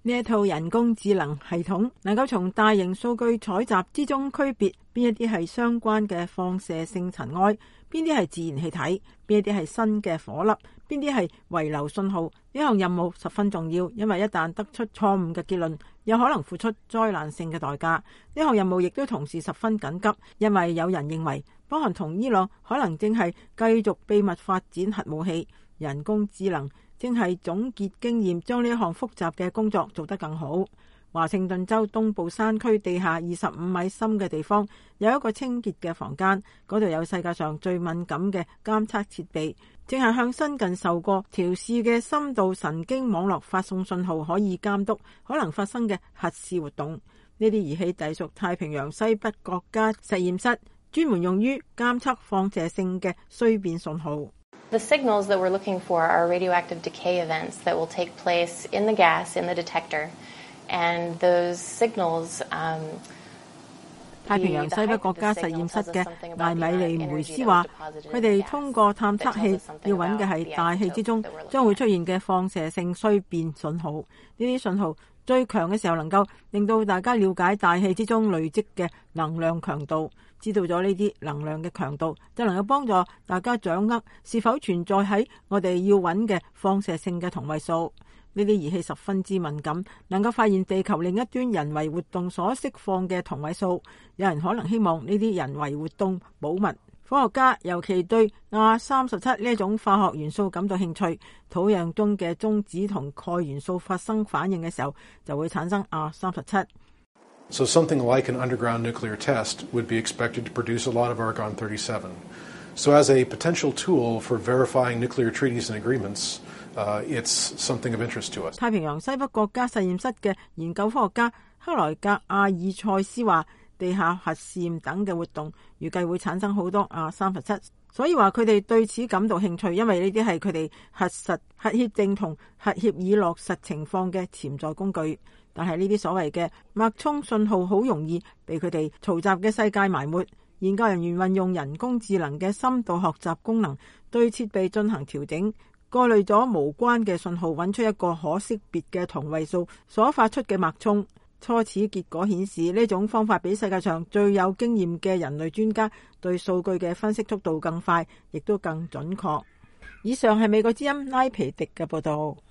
呢一套人工智能系統能夠從大型數據採集之中區別邊一啲係相關嘅放射性塵埃，邊啲係自然氣體，邊一啲係新嘅火粒，邊啲係遺留信號。呢項任務十分重要，因為一旦得出錯誤嘅結論，有可能付出災難性嘅代價。呢項任務亦都同時十分緊急，因為有人認為北韓同伊朗可能正係繼續秘密發展核武器，人工智能正係總結經驗，將呢一項複雜嘅工作做得更好。華盛頓州東部山區地下25米深嘅地方有一個清潔嘅房間，嗰度有世界上最敏感嘅監測設備，正係向新近受過調試嘅深度神經網絡發送信號，可以監督可能發生嘅核試活動。呢啲儀器隸屬太平洋西北國家實驗室，專門用於監測放射性嘅衰變信號。 The signals that we're looking for are radioactive decay events that will take place in the gas in the detector, and those signals. 太平洋西北國家實驗室嘅艾米利梅斯話，佢哋通過探測器要揾嘅係大氣之中將會出現嘅放射性衰變信號。呢啲信號最強嘅時候能夠令到大家了解大氣之中累積嘅能量強度，知道咗呢啲能量嘅強度，就能夠幫助大家掌握是否存在喺我哋要揾嘅放射性嘅同位素。呢啲儀器十分之敏感，能夠發現地球另一端人為活動所釋放嘅同位素。有人可能希望呢啲人為活動保密。科學家尤其對氬37呢一種化學元素感到興趣。土壤中嘅中子同鈣元素發生反應嘅時候，就會產生氬37。 So something like an underground nuclear test would be expected to produce a lot of argon-37. So as a potential tool for verifying nuclear treaties and agreements, it's something of interest to us. 太平洋西北國家實驗室嘅研究科學家克萊格阿爾塞斯話，地下核試驗等嘅活動預計會產生好多氬37，所以話佢哋對此感到興趣，因為呢啲係佢哋核實核協定同核協議落實情況嘅潛在工具。但係呢啲所謂嘅脈衝信號好容易被佢哋嘈雜嘅世界埋沒。研究人員運用人工智能嘅深度學習功能，對設備進行調整，過濾咗無關嘅信號，揾出一個可識別嘅同位素所發出嘅脈衝。初始結果顯示，呢種方法比世界上最有經驗嘅人類專家對數據嘅分析速度更快，亦都更準確。以上係美國之音拉皮迪嘅報道。